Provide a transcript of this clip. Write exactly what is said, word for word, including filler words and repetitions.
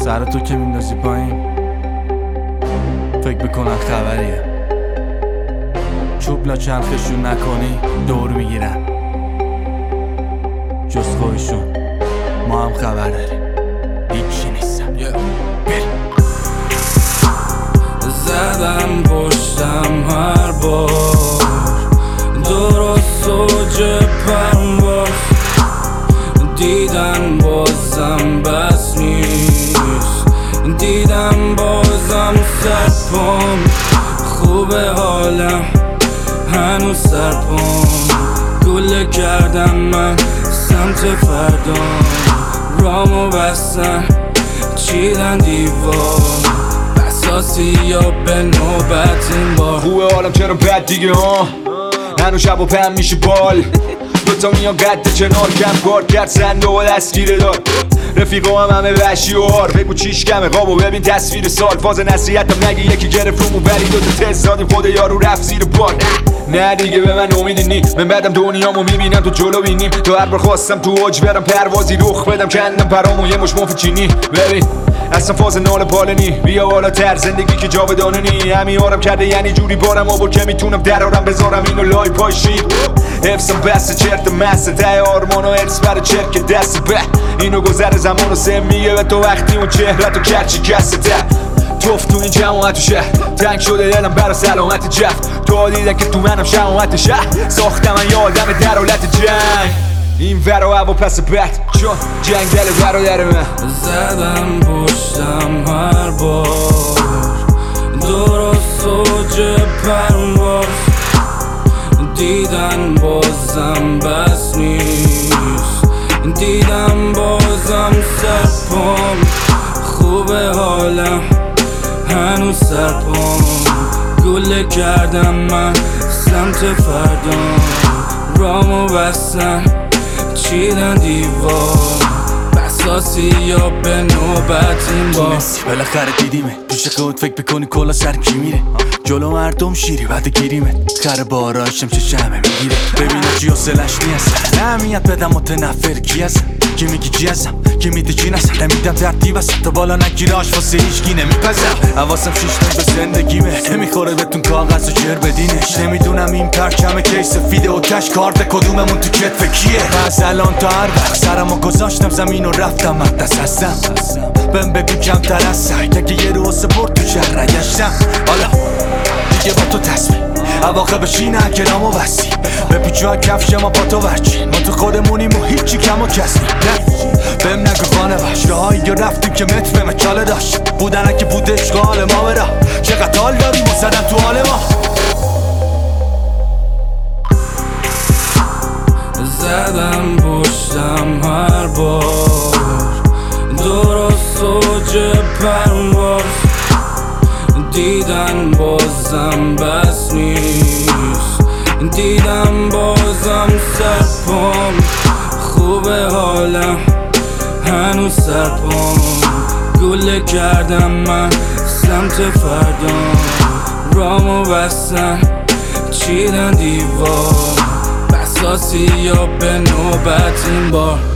سر تو که میندازی پایین فکر میکنن خبریه، چوب لا چرخشون نکنی دور میگیرن، جز خودشون ما هم خبر داریم هیچی نیستم. زدم پشتم هر بار درست اوج پرواز، دیدن بازم بس نیست، دیدم بازم سرپام خوبه حالم هنوز سرپام، گله کردم من سمت فردام، رامو بستن چیدن دیوار، بساسی یا به نوبت این بار. خوبه حالم چرا بد دیگه ها، هنو شب و پهم میشه بال، دوتا میان قد کنار کم کار کرد سنده و دستگیره دار، رفیقا هم همه وحشی و هار، بگو چیش کمه قابو ببین تصویر سال، فاز نصیحتم نگی یکی گرفت رومو ولی دوتا تست زادیم خود یارو رفت زیر بار. نه دیگه به من امیدی نی، من بعدم دنیامو میبینم تو جلو بینیم، تو هر بار خواستم تو اوج برم پروازی رخ بدم کندم پرامو یه مش مف چینی، ببین اصلا فاز نال پالنی، بیا بالا تر زندگی که جاودانه نی، همین آرم کرده یعنی جوری بارم آورد که میتونم درارم بذارم اینو لای پاشی، حفظم بسته چرت مسته ته آرمان و ارس برای چرک دست به اینو گذر زمان و سه میگه به تو وقتی اون چهرت و کرچی کسته توف تو این جماعت و شهر، تنگ شده دلم برا سلامت جف، تو دیدن که تو منم شماعت شهر، ساختم من یه آدم در حالت جنگ، این ورا هوا پس بد چون جنگ دل برادر من. زدم پشتم هر بار درست اوج پرواز، دیدن بازم بس نیست، دیدم بازم سرپام خوبه حالم هنوز سرپام، گله کردم من سمت فردام، رامو بستن چیدن دیوار، بساسی یا به نوبت این بار. بالاخره دیدیمه پیش خود فکر بکنی کلا سر کی میره، جلو مردم شیری بعد گیریمه، خر باراشم چه شمه میگیره، ببینم چی حسلش نیست، نمیاد بدم متنفر کی هستم، کی میگی چی هستم، کی میده چی نستم، نمیدم ترتیب هستم تا بالا نگیره آش واسه هیچکی نمیپزم، حواسم شیشتن به زندگیمه، نمیخوره بهتون کاغذ و جر بدینش، نمیدونم این پرچم کیس فیده و کش کارت کدوممون تو کتف کیه، از الان تا هر وقت سرمو گذاشتم زمین و رفتم مقدس هستم، بهم بگو کمتر از سعی که یه رو سپورت تو شهر نگشتم، حالا دیگه با تو تصمیم عواقبش اینه که نامو بستی، به پیچو ها کفش ما با تو ورچین، ما تو خودمونیم و هیچی کم و کسی نه، بهم نگو خانه باش راهایی یا رفتیم که متر به مچاله داشت، بودن که بود عشق حال ما برا، چقدر حال داریم و زدن تو حال ما. زدم پشتم هر بار درست اوج پرواز، دیدن بازم بس نیست، دیدم بازم سرپام خوبه حالم هنوز سرپام، گله کردم من سمت فردام، رامو بستن چیدن دیوار، بساسی یا به نوبت این بار.